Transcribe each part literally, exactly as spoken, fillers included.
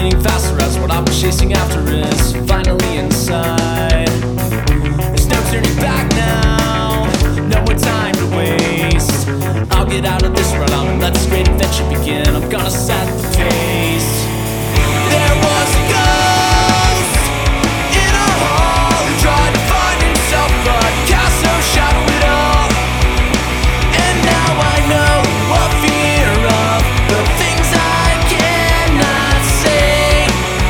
spinning faster as what I'm chasing after is finally inside. There's no turning back now, no more time to waste. I'll get out of this rut out and let this great adventure begin. I'm gonna set the pace. There was a ghost in a hall who tried to find himself but cast no shadow at all. And now I know what fear of the things I cannot say.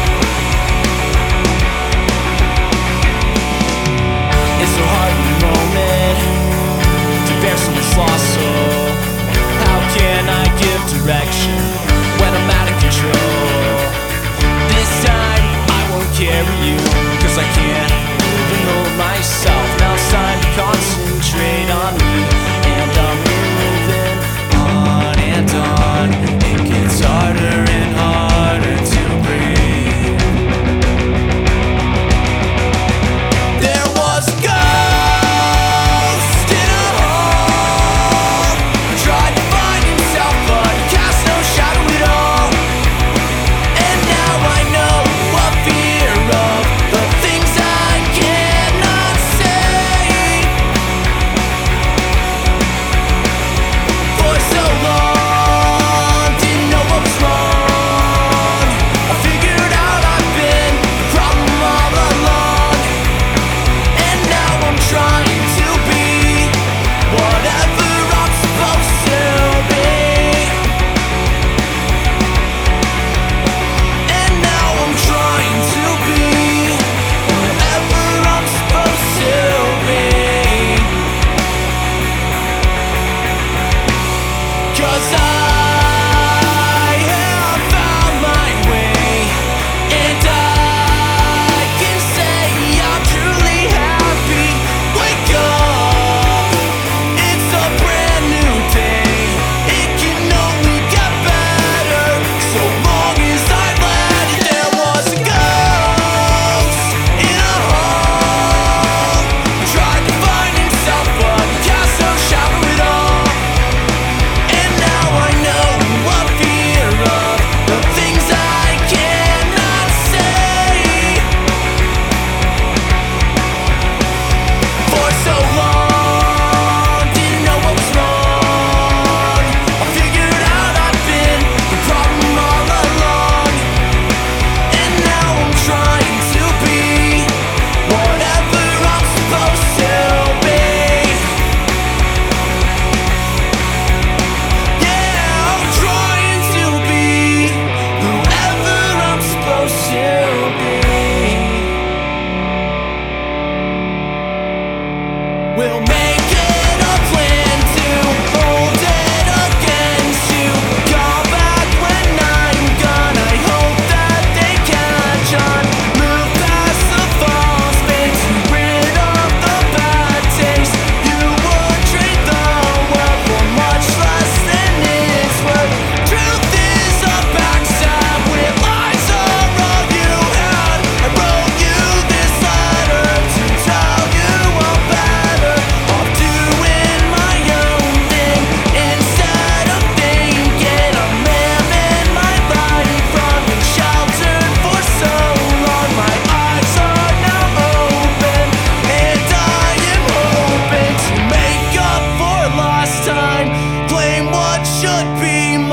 It's so hard in the moment to bear someone's loss, so how can I give direction when I'm out of control? This time I won't carry you, cause I can't even hold myself. Now it's time to concentrate on me, and I'm moving on and on. It gets harder and harder to breathe. There was a ghost in a hall who tried to find himself but cast no shadow at all. And now I know what fear of the things I cannot say. For so long, didn't know what was wrong. I figured out I've been the problem all along. And now I'm trying to be whatever I'm supposed to be. And now I'm trying to be whatever I'm supposed to be. Cause I have found my way, and I can say I'm truly happy. Wake up, it's a brand new day. It can only get better, so long as I let it. There was a ghost in a hall who tried to find himself but cast no shadow at all. And now I know what fear of the things I cannot say. For so long, didn't know what was wrong. I figured out I've been the problem all along. And now I'm trying to be whatever I'm supposed to be. Yeah, I'm trying to be whoever I'm supposed to be. We'll make it a plan to hold it against you. Call back when I'm gone. I hope that they catch on. Move past the false pace, rid of the bad taste. You would trade the world for much less than it's worth. Truth is a backstab with lies are all you had. I wrote you this letter to tell you I'm better off doing my own thing instead of thinking I'm living my life from sheltered for so long. My eyes are now open, and I am hoping to make up for lost time. Claim what should be